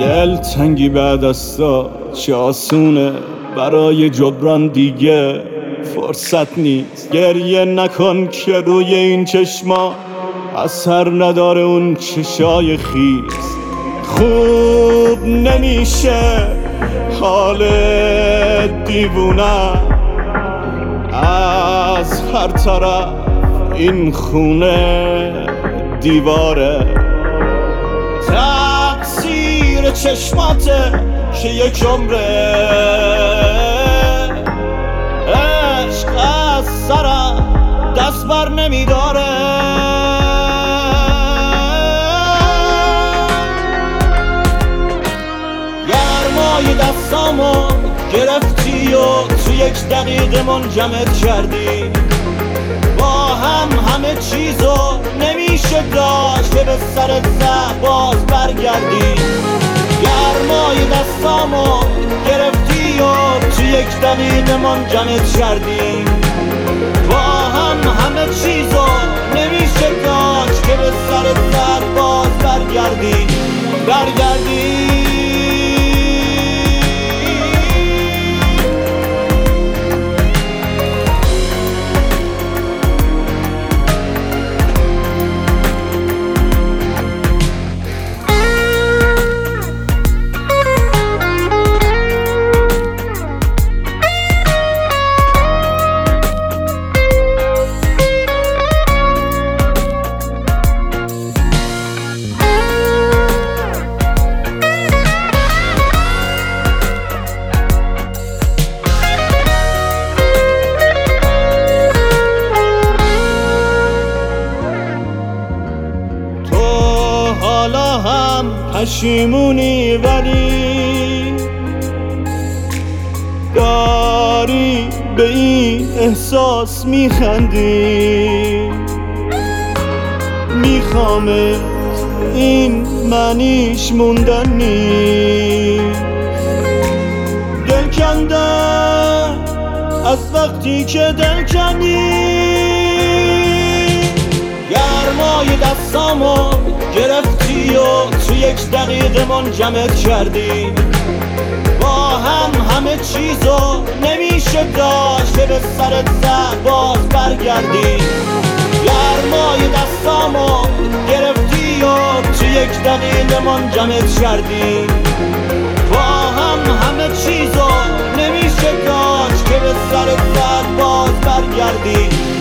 دلتنگی بعد از تا چه آسونه، برای جبران دیگه فرصت نیست. گریه نکن که روی این چشما اثر نداره اون چشای خیز. خوب نمیشه حال دیوونه، از هر طرف این خونه دیواره. تقصیر چشماته که یک عمره عشق از سرم دست بر نمیداره. گرمای دستامو گرفتی و تو یک دقیقه منجمد کردی. با همه چیزو نمیشه داشت که به سرت زد باز برگردی. گرمای دستامو گرفتی و تو یک دقیقه منجمد کردی. با همه چیزو نمیشه داشت که به سرت زد باز برگردی. حالا هم پشیمونی ولی داری به این احساس میخندی. میخوامت این معنیش موندن نیست. دل کندن از وقتی که دل کندی. گرمای دستامو گرفتی و تو یک دقیقه منجمد کردی. با همه چیزو نمیشه داشت که به سرت زد باز برگردی. گرمای دستامو گرفتی و تو یک دقیقه منجمد کردی. با همه چیزو نمیشه داشت که به سرت زد باز برگردی.